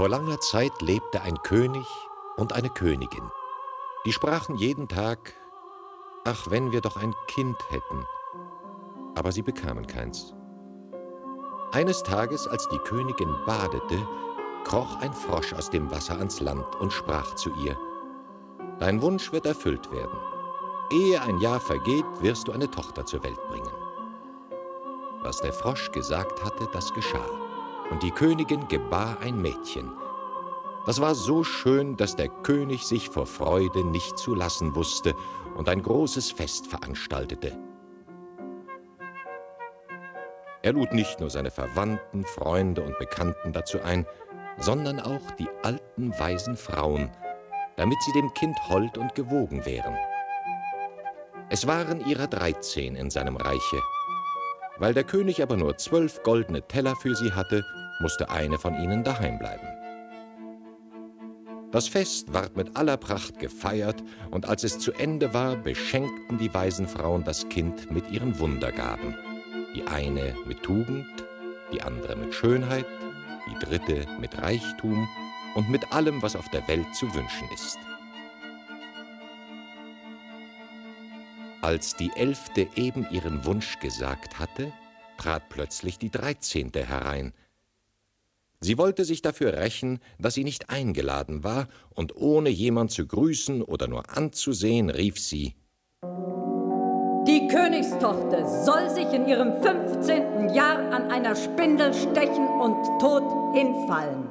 Vor langer Zeit lebte ein König und eine Königin. Die sprachen jeden Tag: »Ach, wenn wir doch ein Kind hätten!« Aber sie bekamen keins. Eines Tages, als die Königin badete, kroch ein Frosch aus dem Wasser ans Land und sprach zu ihr: »Dein Wunsch wird erfüllt werden. Ehe ein Jahr vergeht, wirst du eine Tochter zur Welt bringen.« Was der Frosch gesagt hatte, das geschah. Und die Königin gebar ein Mädchen. Das war so schön, dass der König sich vor Freude nicht zu lassen wusste und ein großes Fest veranstaltete. Er lud nicht nur seine Verwandten, Freunde und Bekannten dazu ein, sondern auch die alten, weisen Frauen, damit sie dem Kind hold und gewogen wären. Es waren ihrer 13 in seinem Reiche. Weil der König aber nur 12 goldene Teller für sie hatte, musste eine von ihnen daheim bleiben. Das Fest ward mit aller Pracht gefeiert, und als es zu Ende war, beschenkten die weisen Frauen das Kind mit ihren Wundergaben. Die eine mit Tugend, die andere mit Schönheit, die dritte mit Reichtum und mit allem, was auf der Welt zu wünschen ist. Als die 11. eben ihren Wunsch gesagt hatte, trat plötzlich die 13. herein. Sie wollte sich dafür rächen, dass sie nicht eingeladen war, und ohne jemand zu grüßen oder nur anzusehen, rief sie: Die Königstochter soll sich in ihrem 15. Jahr an einer Spindel stechen und tot hinfallen.